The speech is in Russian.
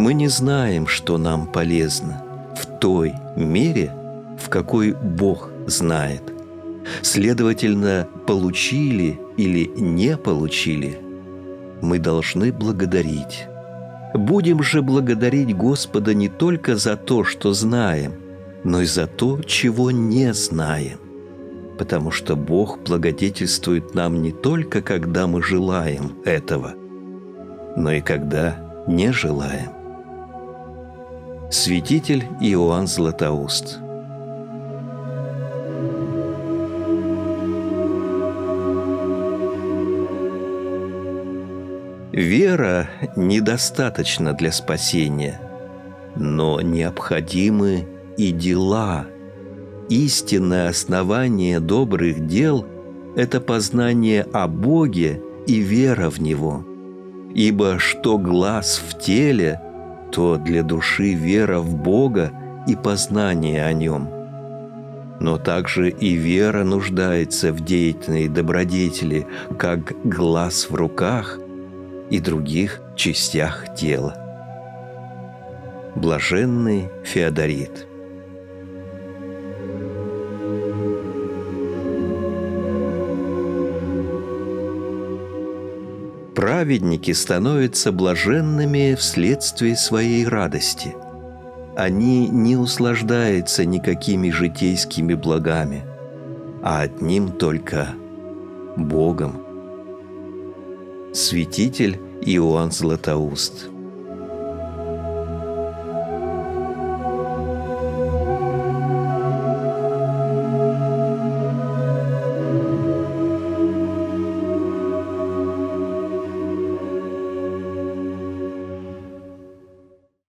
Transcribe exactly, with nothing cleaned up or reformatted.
Мы не знаем, что нам полезно, в той мере, в какой Бог знает. Следовательно, получили или не получили, мы должны благодарить. Будем же благодарить Господа не только за то, что знаем, но и за то, чего не знаем. Потому что Бог благодетельствует нам не только, когда мы желаем этого, но и когда не желаем. Святитель Иоанн Златоуст. Вера недостаточна для спасения, но необходимы и дела. Истинное основание добрых дел – это познание о Боге и вера в Него. Ибо что глаз в теле, то для души вера в Бога и познание о Нем. Но также и вера нуждается в деятельной добродетели, как глаз в руках и других частях тела. Блаженный Феодорит. Праведники становятся блаженными вследствие своей радости. Они не услаждаются никакими житейскими благами, а одним только Богом. Святитель Иоанн Златоуст.